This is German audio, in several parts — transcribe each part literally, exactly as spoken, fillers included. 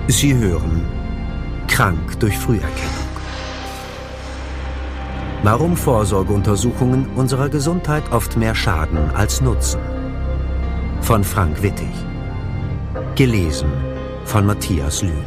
Sie hören Krank durch Früherkennung. Warum Vorsorgeuntersuchungen unserer Gesundheit oft mehr schaden als nutzen. Von Frank Wittig. Gelesen von Matthias Lühn.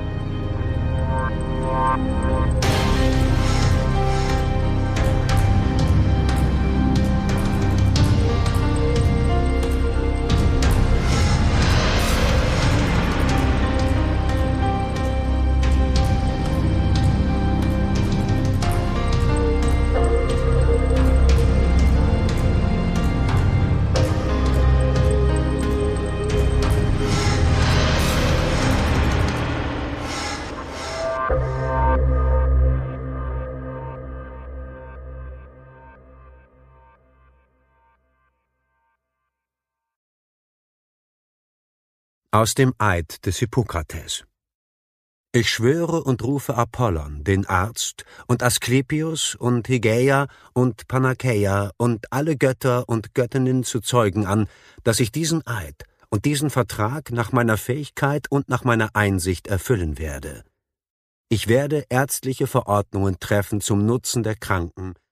Aus dem Eid des Hippokrates. Ich schwöre und rufe Apollon, den Arzt, und Asklepios und Hygäia und Panakeia und alle Götter und Göttinnen zu Zeugen an, dass ich diesen Eid und diesen Vertrag nach meiner Fähigkeit und nach meiner Einsicht erfüllen werde. Ich werde ärztliche Verordnungen treffen zum Nutzen der Kranken